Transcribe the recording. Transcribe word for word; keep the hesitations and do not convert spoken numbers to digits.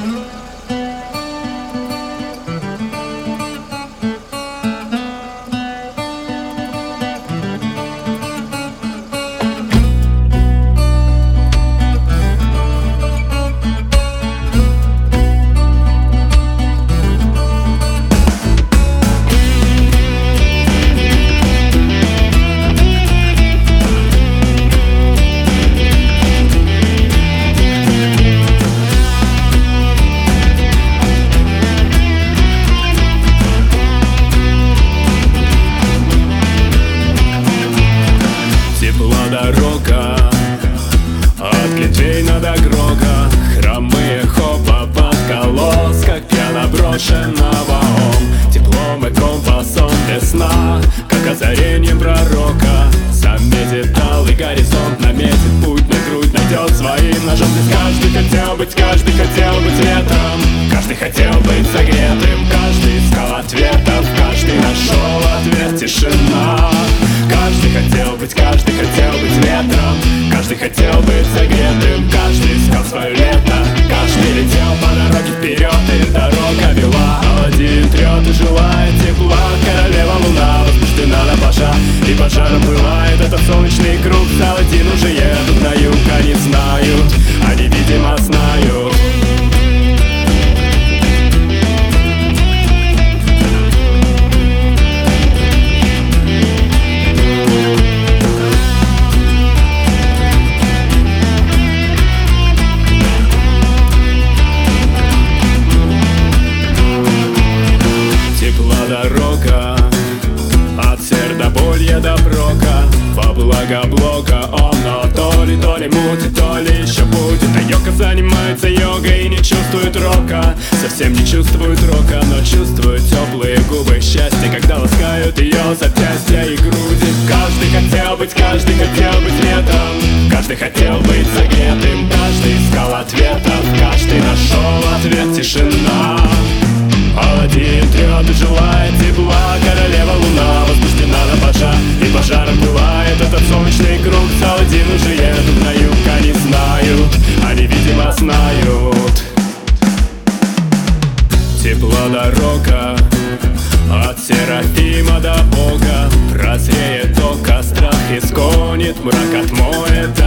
Дорога от Литвейна до Грога, хромые хопа под колос, как пьяно брошенного ом. Теплом и компасом весна, как озарением пророка, заметит алый горизонт, наметит путь на грудь, найдет своим ножом. Здесь каждый хотел быть, каждый хотел быть ветром, каждый хотел быть согретым, каждый искал ответов, каждый нашел ответ. Тишина. Каждый хотел быть, каждый хотел быть ветром, каждый хотел быть согретым, каждый искал свое лето, каждый летел по дороге вперед, и дорога вела. Аладдин трет и желает тепла, королева луна возбуждена на пожар, и пожаром пылает этот солнечный круг. С Аладдин уже едут на юг, они знают, они, видимо, знают. Дорога от Сердоболья до Брока, во благо Блока. Он, но то ли, то ли мутит, то ли еще будет. А йога занимается йогой и не чувствует рока, совсем не чувствует рока, но чувствует теплые губы счастья, когда ласкают ее запястья и груди. Каждый хотел быть, каждый хотел быть ветром, каждый хотел быть согретым, каждый искал ответов, каждый нашел ответ. Тишина. Аладдин трет и желает тепла, королева луна возбуждена на пожар, и пожаром пылает этот солнечный круг. С Аладдин уже едут на юг, они знают, они, видимо, знают. Тепла дорога от Серафима до Бога, прозреет око, страх изгонит, мрак отмоет